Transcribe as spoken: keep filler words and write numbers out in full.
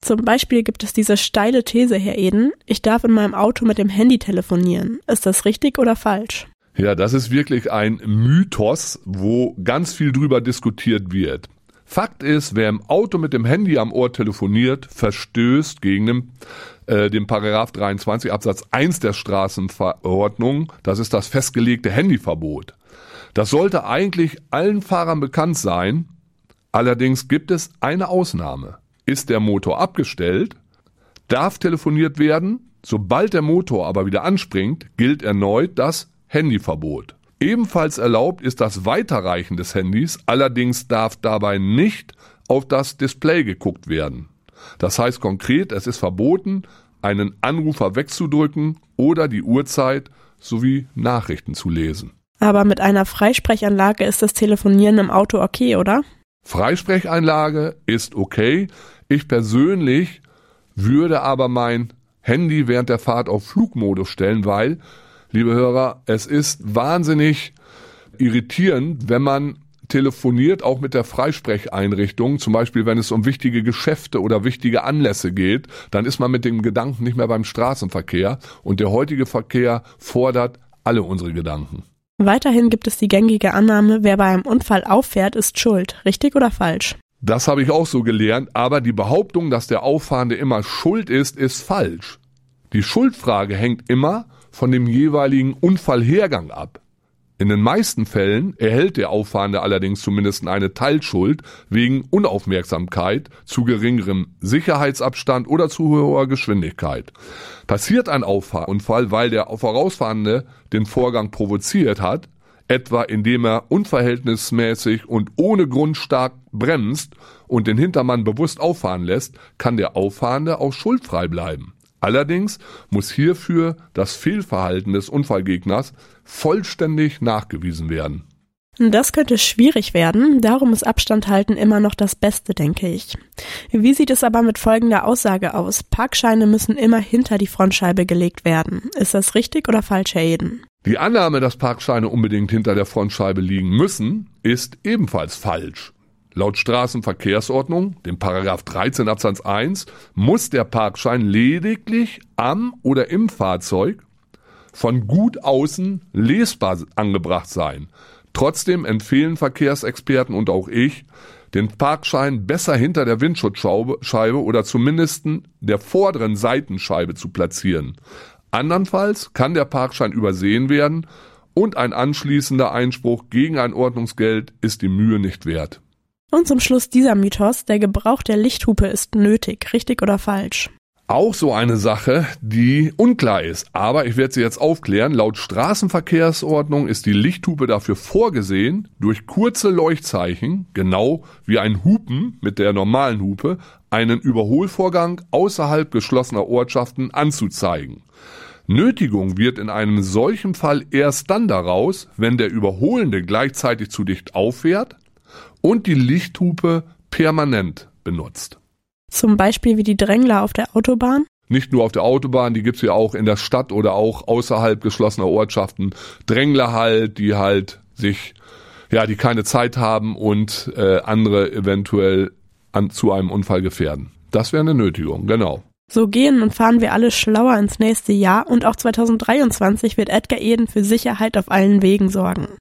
Zum Beispiel gibt es diese steile These, Herr Eden, ich darf in meinem Auto mit dem Handy telefonieren. Ist das richtig oder falsch? Ja, das ist wirklich ein Mythos, wo ganz viel drüber diskutiert wird. Fakt ist, wer im Auto mit dem Handy am Ohr telefoniert, verstößt gegen den, äh, den Paragraph dreiundzwanzig Absatz eins der Straßenverordnung. Das ist das festgelegte Handyverbot. Das sollte eigentlich allen Fahrern bekannt sein. Allerdings gibt es eine Ausnahme. Ist der Motor abgestellt, darf telefoniert werden. Sobald der Motor aber wieder anspringt, gilt erneut das Handyverbot. Ebenfalls erlaubt ist das Weiterreichen des Handys, allerdings darf dabei nicht auf das Display geguckt werden. Das heißt konkret, es ist verboten, einen Anrufer wegzudrücken oder die Uhrzeit sowie Nachrichten zu lesen. Aber mit einer Freisprechanlage ist das Telefonieren im Auto okay, oder? Freisprecheinlage ist okay. Ich persönlich würde aber mein Handy während der Fahrt auf Flugmodus stellen, weil, liebe Hörer, es ist wahnsinnig irritierend, wenn man telefoniert, auch mit der Freisprecheinrichtung, zum Beispiel wenn es um wichtige Geschäfte oder wichtige Anlässe geht, dann ist man mit dem Gedanken nicht mehr beim Straßenverkehr und der heutige Verkehr fordert alle unsere Gedanken. Weiterhin gibt es die gängige Annahme, wer bei einem Unfall auffährt, ist schuld. Richtig oder falsch? Das habe ich auch so gelernt, aber die Behauptung, dass der Auffahrende immer schuld ist, ist falsch. Die Schuldfrage hängt immer von dem jeweiligen Unfallhergang ab. In den meisten Fällen erhält der Auffahrende allerdings zumindest eine Teilschuld wegen Unaufmerksamkeit, zu geringerem Sicherheitsabstand oder zu hoher Geschwindigkeit. Passiert ein Unfall, weil der Vorausfahrende den Vorgang provoziert hat, etwa indem er unverhältnismäßig und ohne Grund stark bremst und den Hintermann bewusst auffahren lässt, kann der Auffahrende auch schuldfrei bleiben. Allerdings muss hierfür das Fehlverhalten des Unfallgegners vollständig nachgewiesen werden. Das könnte schwierig werden, darum ist Abstand halten immer noch das Beste, denke ich. Wie sieht es aber mit folgender Aussage aus? Parkscheine müssen immer hinter die Frontscheibe gelegt werden. Ist das richtig oder falsch, Herr Eden? Die Annahme, dass Parkscheine unbedingt hinter der Frontscheibe liegen müssen, ist ebenfalls falsch. Laut Straßenverkehrsordnung, dem Paragraph dreizehn Absatz eins, muss der Parkschein lediglich am oder im Fahrzeug von gut außen lesbar angebracht sein. Trotzdem empfehlen Verkehrsexperten und auch ich, den Parkschein besser hinter der Windschutzscheibe oder zumindest der vorderen Seitenscheibe zu platzieren. Andernfalls kann der Parkschein übersehen werden und ein anschließender Einspruch gegen ein Ordnungsgeld ist die Mühe nicht wert. Und zum Schluss dieser Mythos, der Gebrauch der Lichthupe ist nötig, richtig oder falsch? Auch so eine Sache, die unklar ist, aber ich werde sie jetzt aufklären. Laut Straßenverkehrsordnung ist die Lichthupe dafür vorgesehen, durch kurze Leuchtzeichen, genau wie ein Hupen mit der normalen Hupe, einen Überholvorgang außerhalb geschlossener Ortschaften anzuzeigen. Nötigung wird in einem solchen Fall erst dann daraus, wenn der Überholende gleichzeitig zu dicht auffährt und die Lichthupe permanent benutzt. Zum Beispiel wie die Drängler auf der Autobahn? Nicht nur auf der Autobahn, die gibt's ja auch in der Stadt oder auch außerhalb geschlossener Ortschaften. Drängler halt, die halt sich, ja, die keine Zeit haben und äh, andere eventuell an, zu einem Unfall gefährden. Das wäre eine Nötigung, genau. So gehen und fahren wir alle schlauer ins nächste Jahr und auch zweitausenddreiundzwanzig wird Edgar Eden für Sicherheit auf allen Wegen sorgen.